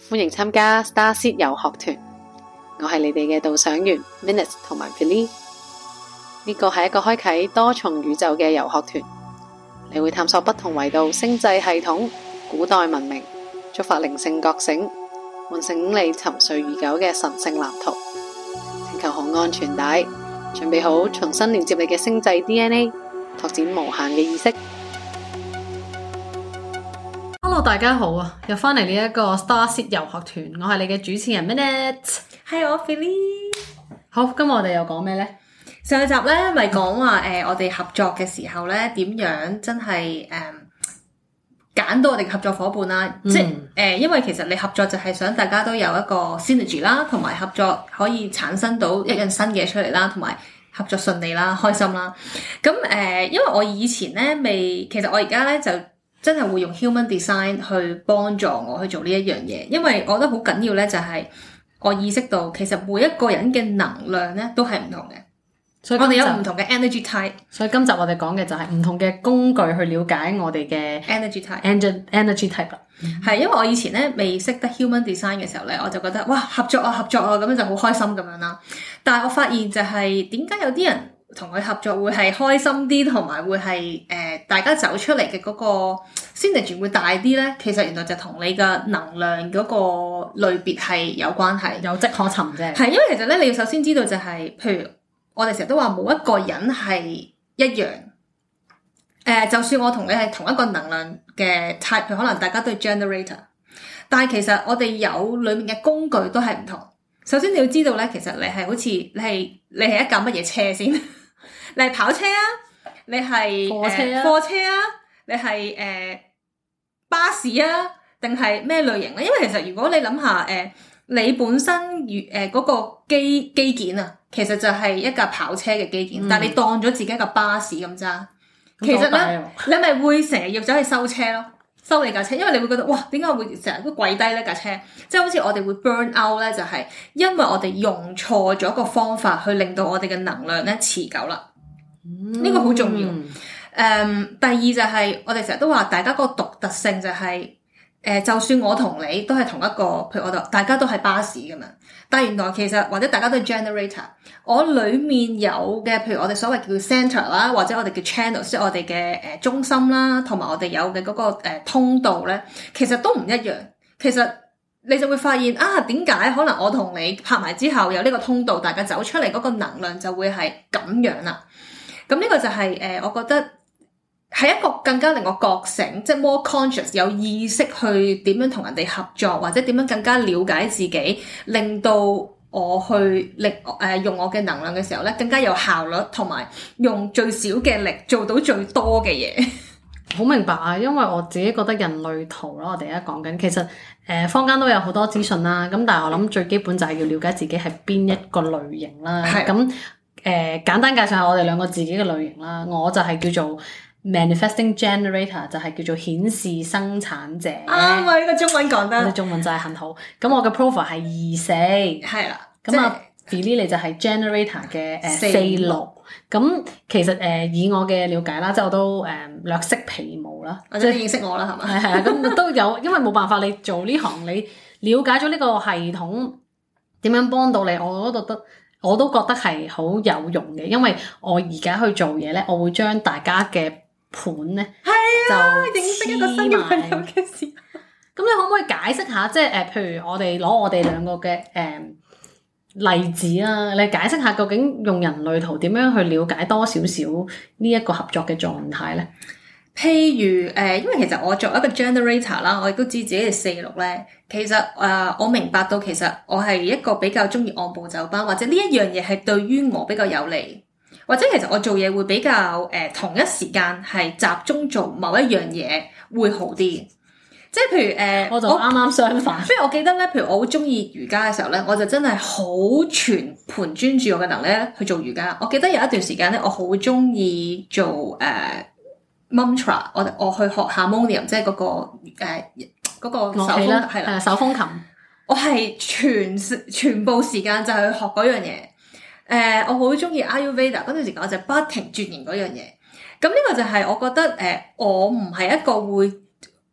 歡迎參加 Starseed 遊學團，我係你哋嘅導賞員 Minutes 同埋 Philly。呢個係一個開啟多重宇宙嘅遊學團，你會探索不同維度星際系統、古代文明，觸發靈性覺醒，喚醒你沉睡已久嘅神聖藍圖。請求好安全帶，準備好重新連接你嘅星際 DNA， 拓展無限嘅意識。Hello， 大家好啊！又返嚟呢一個 Starseed 遊學團，我係你嘅主持人 Minutes， 係我 Philly。 好，今日我哋又講咩呢？ 上集咧咪講話我哋合作嘅時候咧點樣真係揀到我哋嘅合作夥伴啦，即係因為其實你合作就係想大家都有一個 synergy 啦，同埋合作可以產生到一樣新嘅出嚟啦，同埋合作順利啦、開心啦。咁因為我以前咧其實我而家咧就真係會用 human design 去幫助我去做呢一樣嘢，因為我覺得好緊要咧就係我意識到其實每一個人嘅能量咧都係唔同嘅。所以我哋有唔同嘅 energy type， 所以今集我哋講嘅就係唔同嘅工具去了解我哋嘅 energy type 啦。係因為我以前咧未識得 human design 嘅時候咧，我就覺得哇合作啊咁樣就好開心咁樣啦。但係我發現就係點解有啲人同佢合作會係開心啲，同埋會係大家走出嚟嘅嗰個 synergy 會大啲咧。其實原來就同你嘅能量嗰個類別係有關係， 有跡可尋啫。 係因為其實咧你要首先知道就係譬如。我哋成日都話冇一個人係一樣，就算我同你係同一個能量嘅 type， 可能大家都係 generator， 但係其實我哋有裏面嘅工具都係唔同。首先你要知道咧，其實你係好似你係一架乜嘢車先？你係跑車啊？你係貨車啊？你係巴士啊？定係咩類型咧？因為其實如果你諗下你本身嗰個機件啊，其實就係一架跑車嘅機件，但係你當咗自己一架巴士咁揸，其實咧你咪會成日要走去收車咯，收你架車，因為你會覺得哇，點解我會成日都跪低呢架車？即係好似我哋會 burn out 咧，就係因為我哋用錯咗個方法去令到我哋嘅能量咧持久啦。呢個好重要。第二就係我哋成日都話大家個獨特性就係就算我同你都係同一個，譬如大家都係巴士咁樣，但原來其實或者大家都係 generator， 我裏面有嘅，譬如我哋所謂叫 center 啦，或者我哋嘅 channel， 即係我哋嘅中心啦，同埋我哋有嘅嗰個通道咧，其實都唔一樣。其實你就會發現啊，點解可能我同你拍埋之後有呢個通道，大家走出嚟嗰個能量就會係咁樣啦。咁呢個就係我覺得。係一個更加令我覺醒，即係 more conscious 有意識去點樣同人哋合作，或者點樣更加了解自己，令到我去用我嘅能量嘅時候咧，更加有效率，同埋用最少嘅力做到最多嘅嘢。 好明白啊，因為我自己覺得人類圖啦，我哋而家講緊，其實坊間都有好多資訊啦，咁但係我諗最基本就係要了解自己係邊一個類型啦。咁簡單介紹下我哋兩個自己嘅類型啦，我就係叫做Manifesting Generator， 就係叫做顯示生產者。 啱啊，呢個中文講得。 我哋中文就係很好。咁我嘅 profile 係24， 係啦。 咁啊 Philly 你就係 Generator 嘅46。咁其實以我嘅了解啦，即係我都略識皮毛啦。 或者你認識我啦，係嘛？ 係啊，咁都有，因為冇辦法，你做呢行，你了解咗呢個系統點樣幫到你，我都覺得係好有用嘅，因為我而家去做嘢咧，我會將大家嘅盤咧，就認識一個新嘅朋友嘅時候， 咁你可唔可以解釋下？即係譬如我哋攞我哋兩個嘅例子啦，你解釋下究竟用人類圖點樣去了解多少少呢一個合作嘅狀態咧？ 譬如因為其實我作為一個 generator 啦，我亦都知自己係46咧。其實我明白到其實我係一個比較中意按部就班，或者呢一樣嘢係對於我比較有利。或者其實我做嘢會比較同一時間係集中做某一樣嘢會好啲，即係譬如我就啱啱相反。 譬如我記得咧，譬如我好中意瑜伽嘅時候咧，我就真係好全盤專注我嘅能力咧去做瑜伽。我記得有一段時間咧，我好中意做mantra， 我去學 harmonium， 即係嗰個手風係啦， 手風琴。 我係全部時間就係去學嗰樣嘢。我好中意 Ayurveda 嗰段時間，我就不停鑽研嗰樣嘢。咁呢個就係我覺得我唔係一個會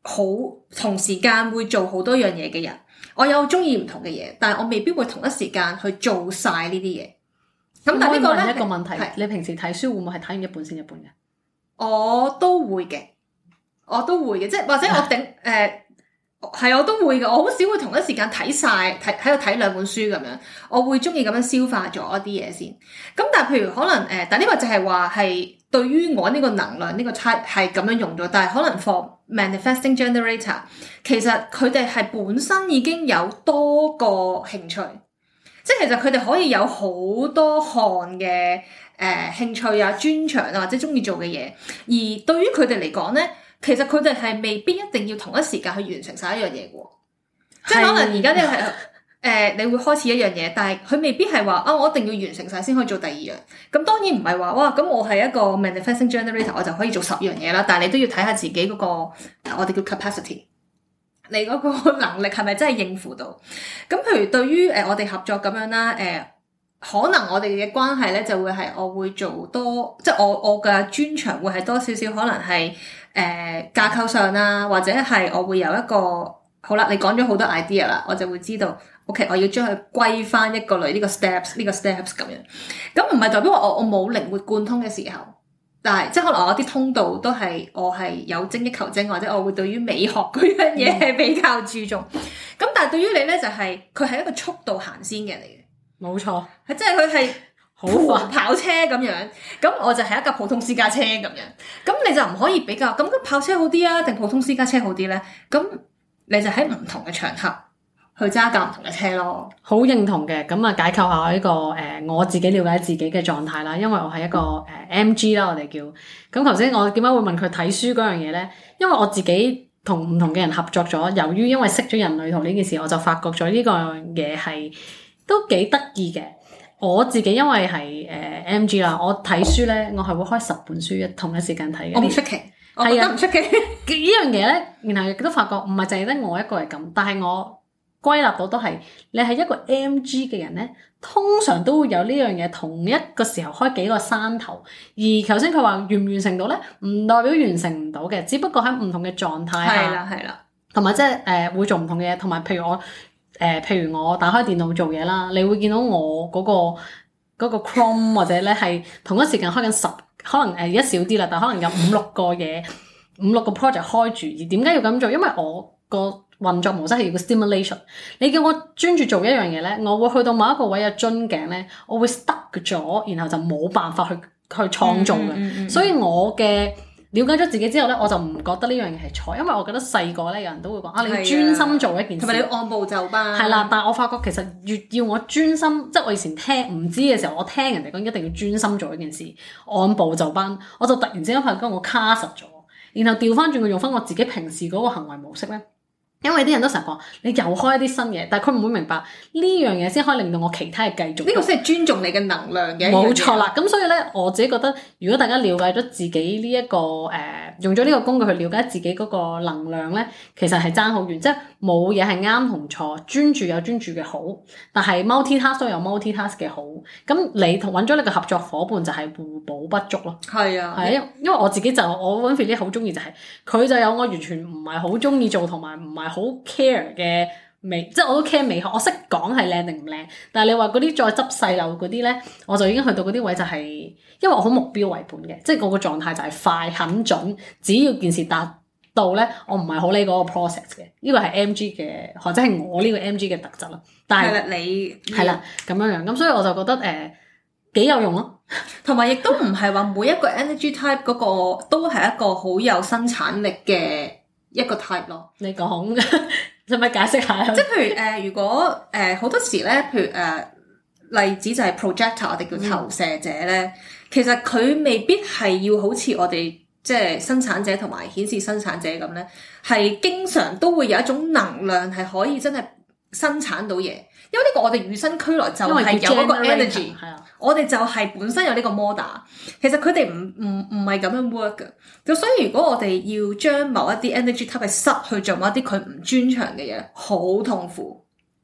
好同時間會做好多樣嘢嘅人，我有中意唔同嘅嘢，但係我未必會同一時間去做晒呢啲嘢。咁但係呢個咧， 一個問題，你平時睇書會唔會係睇完一半先一半嘅？ 我都會嘅，即係或者我頂係我都會嘅，我好少會同一時間睇晒喺度睇兩本書咁樣，我會中意咁樣消化咗一啲嘢先。咁但係譬如可能但呢個就係話係對於我呢個能量呢個 type 係咁樣用咗，但係可能 for manifesting generator 其實佢哋係本身已經有多個興趣，即係其實佢哋可以有好多項嘅興趣啊、專長啊或者中意做嘅嘢，而對於佢哋嚟講咧，其實佢哋係未必一定要同一時間去完成晒一樣嘢嘅，即係可能而家咧係你會開始一樣嘢，但係佢未必係話我一定要完成晒先可以做第二樣。咁當然唔係話哇，咁我係一個 manifesting generator， 我就可以做10樣嘢啦。但係你都要睇下自己嗰個我哋叫 capacity， 你嗰個能力係咪真係應付到？咁譬如對於我哋合作咁樣啦，可能我哋嘅關係咧就會係我會做多，即係我嘅專長會係多少少，可能係架構上啊，或者係我會有一個好啦，你講咗好多 idea 啦，我就會知道 OK， 我要將佢歸翻一個類呢個 steps 咁樣。咁唔係代表我冇靈活貫通嘅時候，但係即係可能我啲通道都係我係有精益求精，或者我會對於美學嗰樣嘢係比較注重。咁但係對於你咧就係佢係一個速度行先嘅嚟嘅。 冇錯， 即係佢係好快跑車咁樣，咁我就係一架普通私家車咁樣，咁你就唔可以比較，咁跑車好啲啊，定普通私家車好啲咧？咁你就喺唔同嘅場合去揸架唔同嘅車咯。 好認同嘅，咁啊解構下呢個我自己了解自己嘅狀態啦，因為我係一個MG 啦，我哋叫。咁頭先我點解會問佢睇書嗰樣嘢咧？因為我自己同唔同嘅人合作咗，由於因為識咗人類圖呢件事，我就發覺咗呢個嘢係都幾得意嘅。我自己因為係MG 啦，我睇書咧，我係會開10本書同一時間睇嘅。 我唔出奇，我覺得唔出奇。 呢樣嘢咧，然後亦都發覺唔係淨係得我一個係咁，但係我歸納到都係你係一個 MG 嘅人咧，通常都會有呢樣嘢，同一個時候開幾個山頭。而頭先佢話完唔完成到咧，唔代表完成唔到嘅，只不過喺唔同嘅狀態下， 係啦， 同埋即係會做唔同嘅嘢，同埋譬如我打開電腦做嘢啦，你會見到我嗰個 Chrome 或者咧係同一時間開緊10，可能而家少啲啦，但可能有5-6個嘢，5-6個 project 開住。而點解要咁做？因為我個運作模式係要個 stimulation。你叫我專注做一樣嘢咧，我會去到某一個位嘅樽頸咧，我會 stuck 咗，然後就冇辦法去創造嘅。所以我嘅了解咗自己之後咧，我就唔覺得呢樣嘢係錯，因為我覺得細個咧，有人都會講你要專心做一件事， 同埋你要按部就班。 係啦，但係我發覺其實越要我專心，即係我以前聽唔知嘅時候，我聽人哋講一定要專心做一件事，按部就班，我就突然之間發覺我卡實咗，然後調翻轉佢用翻我自己平時嗰個行為模式咧。因為啲人都成日講你又開一啲新嘢，但係佢唔會明白呢樣嘢先可以令到我其他嘅繼續。呢個先係尊重你嘅能量嘅。 冇錯啦，咁所以咧，我自己覺得，如果大家了解咗自己呢一個用咗呢個工具去了解自己嗰個能量咧，其實係爭好遠，即係冇嘢係啱同錯，專注有專注嘅好，但係 multitask 都有 multitask 嘅好。咁你揾咗你個合作伙伴就係互補不足咯。 係啊， 係因為我自己就我揾 Philly 好中意就係佢就有我完全唔係好中意做同埋唔係好 care 嘅美，即係我都 care 美學，我識講係靚定唔靚，但係你話嗰啲再執細漏嗰啲咧，我就已經去到嗰啲位就係，因為我好目標為本嘅，即係我個狀態就係快很準，只要件事達到咧，我唔係好理嗰個 process 嘅，呢個係 MG 嘅或者係我呢個 MG 嘅特質啦。但係你係啦咁樣，咁所以我就覺得幾有用咯， 同埋亦都唔係話每一個 energy type 嗰個都係一個好有生產力嘅一個 type 咯。 你講使唔使解釋下？ 即係譬如如果好多時咧，譬如例子就係 projector， 我哋叫投射者咧，其實佢未必係要好似我哋即係生產者同埋顯示生產者咁咧，係經常都會有一種能量係可以真係生產到嘢。因為呢個我哋與生俱來就係有嗰個 energy， 我哋就係本身有呢個 model。其實佢哋唔係咁樣 work 嘅。咁所以如果我哋要將某一啲 energy type 係塞去做某一啲佢唔專長嘅嘢，好痛苦。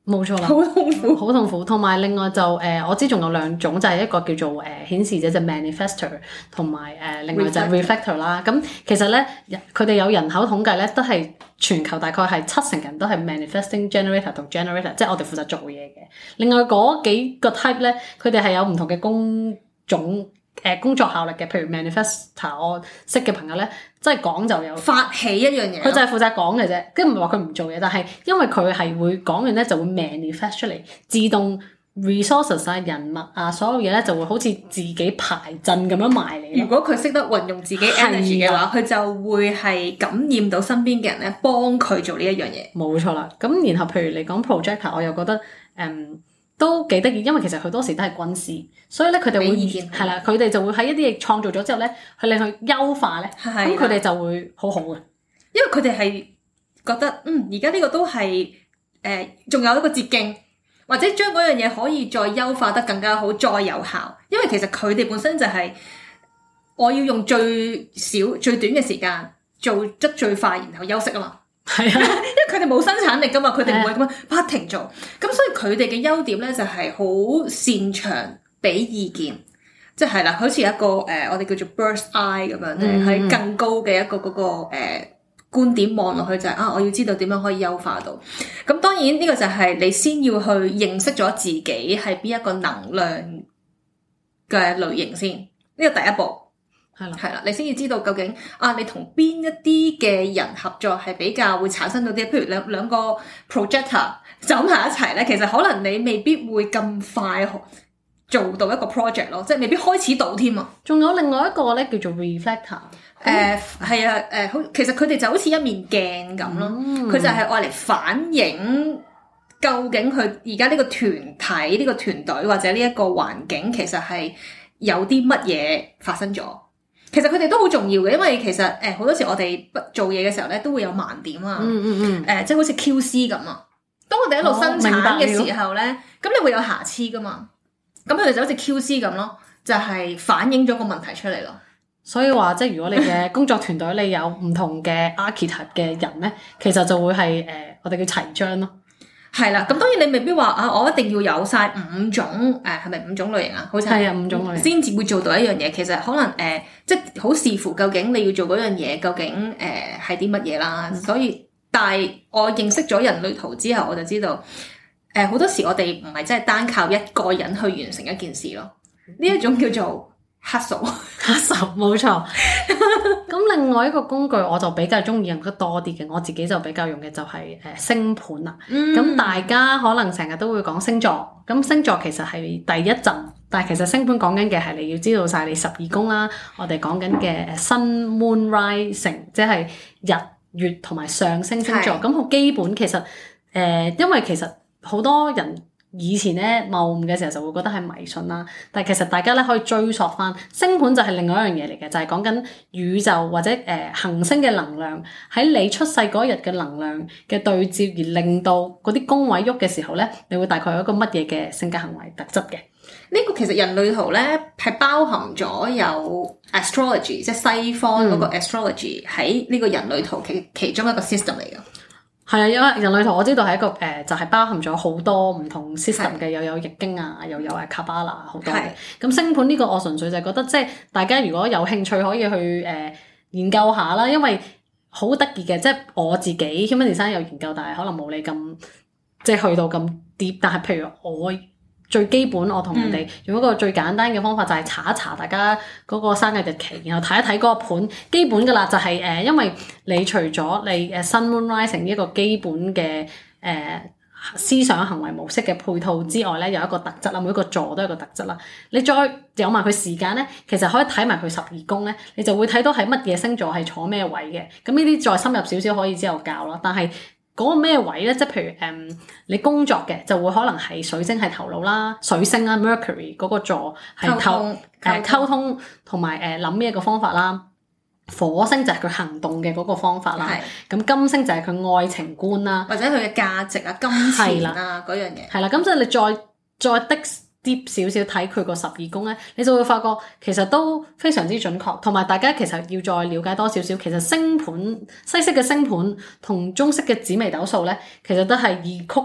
冇錯啦， 好痛苦， 好痛苦。同埋另外就我知仲有兩種，就係一個叫做顯示者，就 manifestor， 同埋另外就係 reflector 啦。咁其實咧，佢哋有人口統計咧，都係全球大概係70%人都係 manifesting generator 同 generator， 即係我哋負責做嘢嘅。另外嗰幾個 type 咧，佢哋係有唔同嘅工種。工作效力嘅，譬如 manifestor， 我識嘅朋友咧，即係講就有發起一樣嘢， 佢就係負責講嘅啫，跟住唔係話佢唔做嘢，但係因為佢係會講完咧就會 manifest 出嚟，自動 resources 啊、人物啊，所有嘢咧就會好似自己排陣咁樣埋嚟。 如果佢識得運用自己 energy 嘅話，佢就會係感染到身邊嘅人咧，幫佢做呢一樣嘢。 冇錯啦，咁然後譬如你講 projector， 我又覺得都幾得意，因為其實佢多時都係軍師，所以咧佢哋會係啦，佢哋就會喺一啲嘢創造咗之後咧，去令佢優化咧，咁佢哋就會好好嘅， 因為佢哋係覺得而家呢個都係仲有一個捷徑，或者將嗰樣嘢可以再優化得更加好，再有效。因為其實佢哋本身就係我要用最少最短嘅時間做得最快，然後休息啊嘛。係啊，因為佢哋冇生產力噶嘛，佢哋唔會咁樣不停做，咁所以佢哋嘅優點咧就係好擅長俾意見，即係啦，好似一個我哋叫做 bird's eye 咁樣咧，喺更高嘅一個嗰個觀點望落去就係我要知道點樣可以優化到。咁當然呢個就係你先要去認識咗自己係邊一個能量嘅類型先，呢個第一步。係啦，你先要知道究竟你同邊一啲嘅人合作係比較會產生到啲，譬如兩個 projector 走埋一齊咧，其實可能你未必會咁快做到一個 project 咯，即係未必開始到添啊。仲有另外一個咧叫做 reflector， 係啊，其實佢哋就好似一面鏡咁咯，佢就係愛嚟反映究竟佢而家呢個團體、呢個團隊或者呢一個環境其實係有啲乜嘢發生咗。其實佢哋都好重要嘅，因為其實好多時我哋做嘢嘅時候咧都會有盲點啊，即係好似 QC 咁啊。當我哋一路生產嘅時候咧，咁你會有瑕疵噶嘛？咁佢哋就好似 QC 咁咯，就係反映咗個問題出嚟咯。所以話即係如果你嘅工作團隊你有唔同嘅 archetype 嘅人咧，其實就會係我哋叫齊章咯。係啦，咁當然你未必話我一定要有晒5種係咪5種類型啊？好似係5種類型先至會做到一樣嘢。其實可能即係好視乎究竟你要做嗰樣嘢究竟係啲乜嘢啦。所以但係我認識咗人類圖之後，我就知道好多時我哋唔係真係單靠一個人去完成一件事咯。呢一種叫做hustle 冇錯。咁另外一個工具我就比較中意用得多啲嘅，我自己就比較用嘅就係星盤啦。咁大家可能成日都會講星座，咁星座其實係第一陣，但係其實星盤講緊嘅係你要知道晒你12宮啦。我哋講緊嘅Sun Moon Rising，即係日月同埋上升星座。咁好基本，其實因為其實好多人以前咧謬誤嘅時候就會覺得係迷信啦，但係其實大家咧可以追溯翻星盤就係另外一樣嘢嚟嘅，就係講緊宇宙或者行星嘅能量喺你出世嗰日嘅能量嘅對照，而令到嗰啲宮位喐嘅時候咧，你會大概有一個乜嘢嘅性格行為特質嘅。呢個其實人類圖咧係包含咗有 astrology， 即係西方嗰個 astrology 喺呢個人類圖其中一個 system 嚟嘅。係啊，因為人類圖我知道係一個就係包含咗好多唔同 system 嘅，又有易經啊，又有卡巴拉好多嘅。咁星盤呢個我純粹就係覺得即係大家如果有興趣可以去研究下啦，因為好得意嘅，即係我自己 human design 有研究，但係可能冇你咁即係去到咁 deep。但係譬如我最基本，我同人哋用一個最簡單嘅方法就係查一查大家嗰個生日日期，然後睇一睇嗰個盤基本㗎啦，就係因為你除咗你Sun Moon Rising 呢一個基本嘅思想行為模式嘅配套之外咧，有一個特質啦，每一個座都有一個特質啦。你再有埋佢時間咧，其實可以睇埋佢12宮咧，你就會睇到係乜嘢星座係坐咩位嘅。咁呢啲再深入少少可以之後教咯，但係嗰個咩位咧？即係譬如你工作嘅就會可能係水星係頭腦啦，水星啦 Mercury 嗰個座係溝通同埋諗咩個方法啦。火星就係佢行動嘅嗰個方法啦。咁金星就係佢愛情觀啦，或者佢嘅價值啊、金錢啊嗰樣嘢。係啦，咁即係你再deep少少睇佢個12宮咧，你就會發覺其實都非常之準確，同埋大家其實要再了解多少少，其實星盤西式嘅星盤同中式嘅紫微斗數咧，其實都係異曲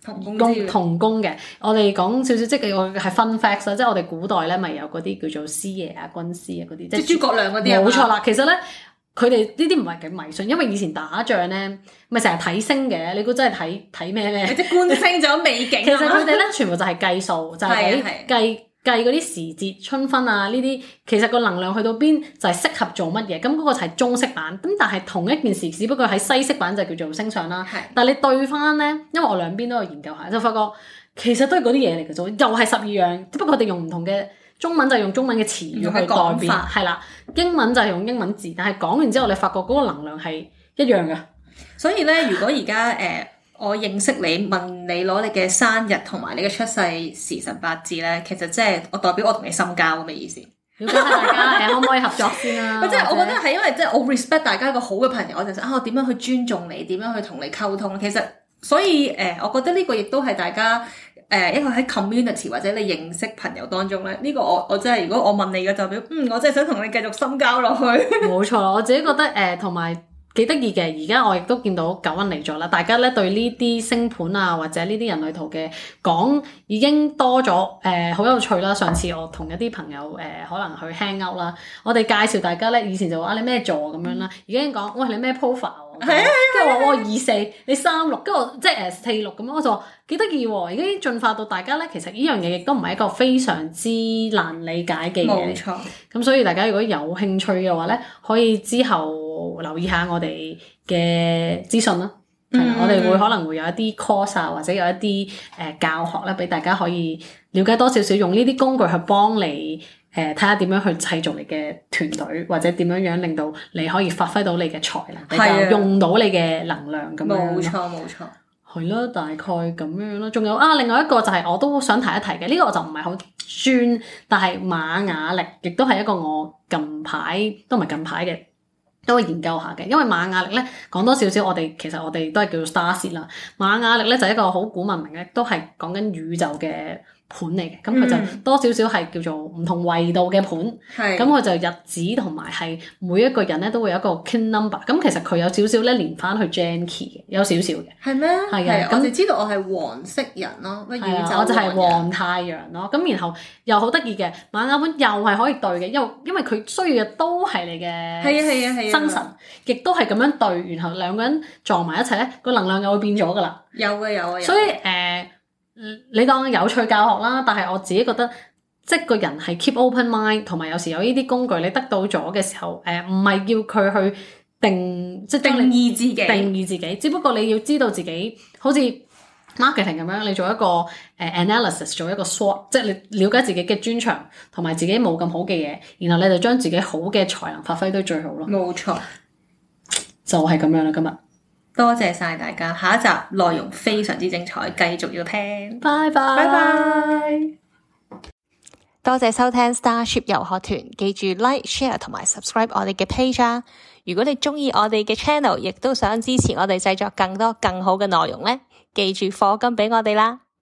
同工嘅。我哋講少少即係我係 fun facts 啦，即係我哋古代咧咪有嗰啲叫做師爺啊、軍師啊嗰啲， 即係諸葛亮嗰啲啊。 冇錯啦，其實咧佢哋呢啲唔係咁迷信，因為以前打仗咧咪成日睇星嘅，你估真係睇咩？ 即係觀星就美景。 其實佢哋咧全部就係計數，就係計嗰啲時節、春分啊呢啲，其實個能量去到邊就係適合做乜嘢，咁嗰個就係中式版。咁但係同一件事，只不過喺西式版就叫做星相啦。但係你對翻咧，因為我兩邊都有研究下，就發覺其實都係嗰啲嘢嚟嘅啫，又係12樣，只不過佢哋用唔同嘅中文就用中文嘅詞語去代表，係啦，英文就係用英文字，但係講完之後你發覺嗰個能量係一樣嘅。 所以咧，如果而家我認識你，問你攞你嘅生日同埋你嘅出世時辰八字咧，其實即係我代表我同你深交咁嘅意思。 了解下大家可唔可以合作先啦？ 即係我覺得係因為即係我 respect 大家一個好嘅朋友，我就想我點樣去尊重你，點樣去同你溝通。其實所以我覺得呢個亦都係大家一個喺 community 或者你認識朋友當中咧，呢個我真係如果我問你嘅代表，我真係想同你繼續深交落去。 冇錯，我自己覺得同埋。幾得意嘅，而家我亦都見到九運嚟咗啦。大家咧對呢啲星盤啊，或者呢啲人類圖嘅講已經多咗，好有趣啦。上次我同一啲朋友可能去 hang out 啦，我哋介紹大家咧，以前就話你咩座咁樣啦，而家已經講喂你咩 profile，跟住我話24，你36，跟住我即係46咁樣，我就話幾得意喎。已經進化到大家咧，其實呢樣嘢亦都唔係一個非常之難理解嘅嘢。 冇錯。 咁所以大家如果有興趣嘅話咧，可以之後留意下我哋嘅資訊啦。我哋會可能會有一啲 course 啊，或者有一啲教學咧，俾大家可以了解多少少，用呢啲工具去幫你睇下點樣去製造你嘅團隊，或者點樣令到你可以發揮到你嘅才能，比較用到你嘅能量咁樣。 冇錯冇錯， 係咯，大概咁樣咯。仲有另外一個就係我都想提一提嘅，呢個我就唔係好專，但係瑪雅曆亦都係一個我近排都唔係近排嘅。都會研究下嘅，因為瑪雅曆咧講多少少，其實我哋都係叫做 Star Seed 啦。瑪雅曆咧就係一個好古文明嘅，都係講緊宇宙嘅盤嚟嘅。咁佢就多少少係叫做唔同維度嘅盤。咁佢就日子同埋係每一個人咧都會有一個 kin number。咁其實佢有少少咧連翻去 Gene Key 嘅，有少少嘅。係咩？係嘅。 我哋知道我係黃色人咯，宇宙我就係黃太陽咯。咁然後又好得意嘅瑪雅盤又係可以對嘅，因為佢需要嘅都係你嘅生辰，亦都係咁樣對，然後兩個人撞埋一齊咧，個能量又會變咗噶啦。 有嘅。所以你當有趣教學啦，但係我自己覺得，即係個人係 keep open mind， 同埋有時有呢啲工具你得到咗嘅時候，唔係要佢去定義自己，只不過你要知道自己好似 marketing 咁樣，你做一個analysis， 做一個 SWOT， 即係你了解自己嘅專長同埋自己冇咁好嘅嘢，然後你就將自己好嘅才能發揮到最好咯。 冇錯， 就係咁樣啦，今日。 多謝晒大家，下一集內容非常之精彩，繼續要聽。 拜拜。 多謝收聽 Starship 遊學團，記住 like、share 同埋 subscribe 我哋嘅 page 啊！如果你鍾意我哋嘅 channel，亦都想支持我哋製作更多更好嘅內容呢，記住課金俾我哋啦！